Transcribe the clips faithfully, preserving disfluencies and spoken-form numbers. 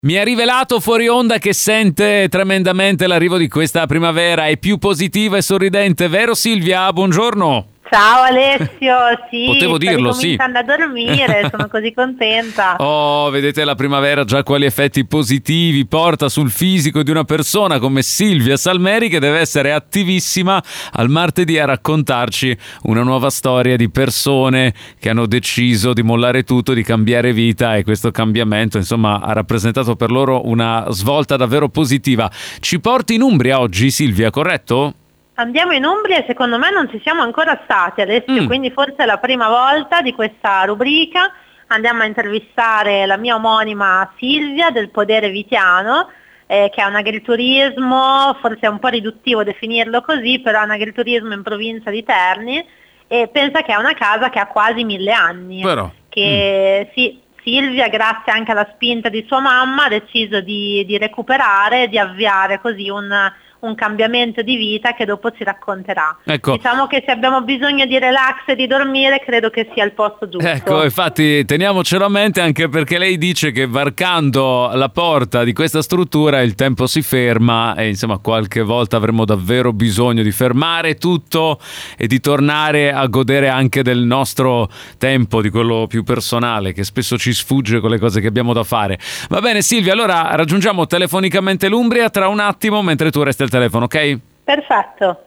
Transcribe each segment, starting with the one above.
Mi ha rivelato fuori onda che sente tremendamente l'arrivo di questa primavera, è più positiva e sorridente, vero Silvia? Buongiorno. Ciao Alessio, sì, potevo dirlo, sto cominciando sì. a dormire, sono così contenta. Oh, vedete la primavera già quali effetti positivi porta sul fisico di una persona come Silvia Salmeri, che deve essere attivissima al martedì a raccontarci una nuova storia di persone che hanno deciso di mollare tutto, di cambiare vita, e questo cambiamento insomma ha rappresentato per loro una svolta davvero positiva. Ci porti in Umbria oggi, Silvia, corretto? Andiamo in Umbria e secondo me non ci siamo ancora stati, Alessio, mm. quindi forse è la prima volta di questa rubrica. Andiamo a intervistare la mia omonima Silvia del Podere Vitiano, eh, che è un agriturismo, forse è un po' riduttivo definirlo così, però è un agriturismo in provincia di Terni, e pensa che è una casa che ha quasi mille anni. Però. Che mm. sì, Silvia, grazie anche alla spinta di sua mamma, ha deciso di, di recuperare e di avviare così un... un cambiamento di vita che dopo ci racconterà. Ecco. Diciamo che se abbiamo bisogno di relax e di dormire, credo che sia il posto giusto. Ecco, infatti teniamocelo a mente, anche perché lei dice che varcando la porta di questa struttura il tempo si ferma e insomma qualche volta avremo davvero bisogno di fermare tutto e di tornare a godere anche del nostro tempo, di quello più personale che spesso ci sfugge con le cose che abbiamo da fare. Va bene Silvia, allora raggiungiamo telefonicamente l'Umbria tra un attimo mentre tu resti al telefono, ok? Perfetto.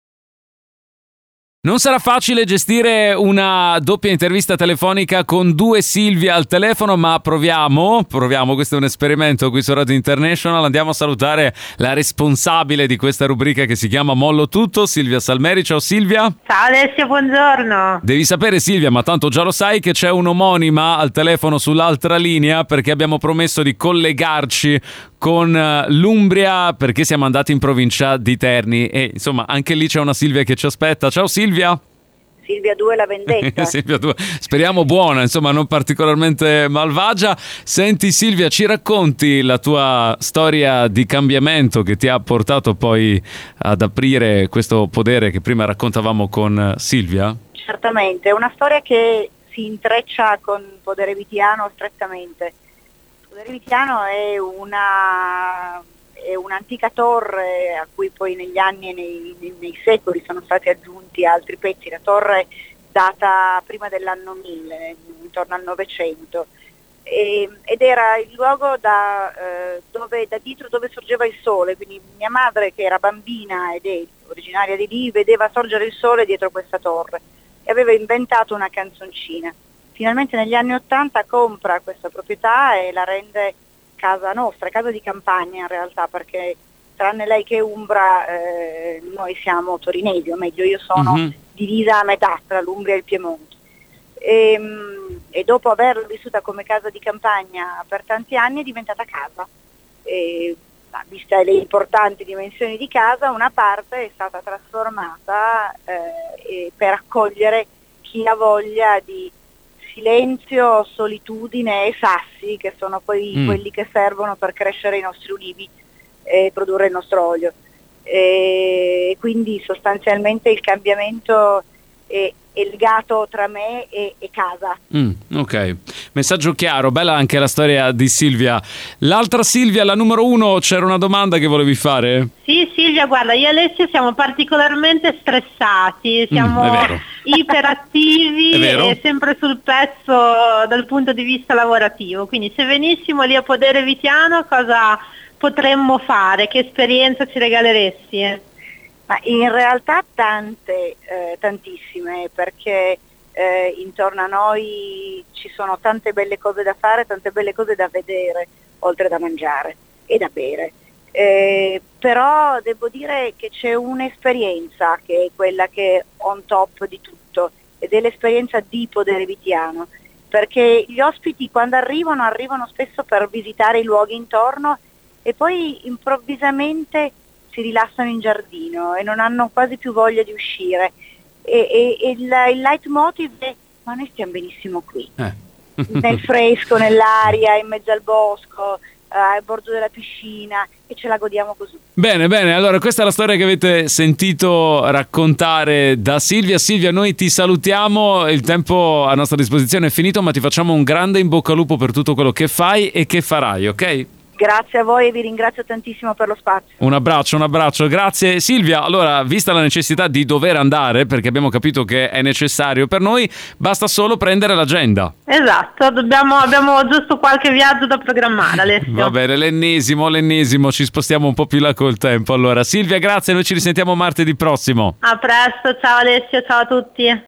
Non sarà facile gestire una doppia intervista telefonica con due Silvia al telefono, ma proviamo, proviamo, questo è un esperimento qui su Radio International. Andiamo a salutare la responsabile di questa rubrica che si chiama Mollo Tutto, Silvia Salmeri. Ciao Silvia. Ciao Alessio, buongiorno. Devi sapere Silvia, ma tanto già lo sai, che c'è un'omonima al telefono sull'altra linea, perché abbiamo promesso di collegarci con l'Umbria, perché siamo andati in provincia di Terni e insomma anche lì c'è una Silvia che ci aspetta. Ciao Silvia. Silvia due la vendetta. Silvia due, speriamo buona, insomma non particolarmente malvagia. Senti Silvia, ci racconti la tua storia di cambiamento che ti ha portato poi ad aprire questo podere che prima raccontavamo con Silvia? Certamente, è una storia che si intreccia con Podere Vitiano strettamente. Podere Vitiano è una è un'antica torre a cui poi negli anni e nei, nei, nei secoli sono stati aggiunti altri pezzi. La torre data prima dell'anno mille, intorno al Novecento, e, ed era il luogo da, eh, dove, da dietro dove sorgeva il sole, quindi mia madre, che era bambina ed è originaria di lì, vedeva sorgere il sole dietro questa torre e aveva inventato una canzoncina. Finalmente negli anni Ottanta compra questa proprietà e la rende casa nostra, casa di campagna in realtà, perché tranne lei che è umbra, eh, noi siamo torinesi, o meglio io sono mm-hmm. divisa a metà tra l'Umbria e il Piemonte. E, e dopo averla vissuta come casa di campagna per tanti anni è diventata casa. E, vista le importanti dimensioni di casa, una parte è stata trasformata eh, per accogliere chi ha voglia di silenzio, solitudine e sassi, che sono poi mm. quelli che servono per crescere i nostri ulivi e produrre il nostro olio. E quindi sostanzialmente il cambiamento è, è legato tra me e, e casa. Mm, ok, messaggio chiaro, bella anche la storia di Silvia. L'altra Silvia, la numero uno, c'era una domanda che volevi fare? Sì Silvia, guarda, io e Alessio siamo particolarmente stressati, siamo mm, iperattivi e sempre sul pezzo dal punto di vista lavorativo, quindi se venissimo lì a Podere Vitiano cosa potremmo fare? Che esperienza ci regaleresti? Ma in realtà tante, eh, tantissime, perché eh, intorno a noi ci sono tante belle cose da fare, tante belle cose da vedere, oltre da mangiare e da bere. Eh, però devo dire che c'è un'esperienza che è quella che è on top di tutto, ed è l'esperienza di Podere Vitiano, perché gli ospiti quando arrivano, arrivano spesso per visitare i luoghi intorno e poi improvvisamente si rilassano in giardino e non hanno quasi più voglia di uscire, e, e, e il, il leitmotiv è: ma noi stiamo benissimo qui, eh. nel fresco, nell'aria, in mezzo al bosco, eh, al bordo della piscina, e ce la godiamo così. Bene, bene, allora questa è la storia che avete sentito raccontare da Silvia. Silvia, noi ti salutiamo, il tempo a nostra disposizione è finito, ma ti facciamo un grande in bocca al lupo per tutto quello che fai e che farai, ok? Grazie a voi e vi ringrazio tantissimo per lo spazio. Un abbraccio, un abbraccio, grazie Silvia. Allora, vista la necessità di dover andare, perché abbiamo capito che è necessario per noi, basta solo prendere l'agenda. Esatto, dobbiamo, abbiamo giusto qualche viaggio da programmare, Alessio. Va bene, l'ennesimo, l'ennesimo, ci spostiamo un po' più là col tempo. Allora, Silvia, grazie, noi ci risentiamo martedì prossimo. A presto, ciao Alessio, ciao a tutti.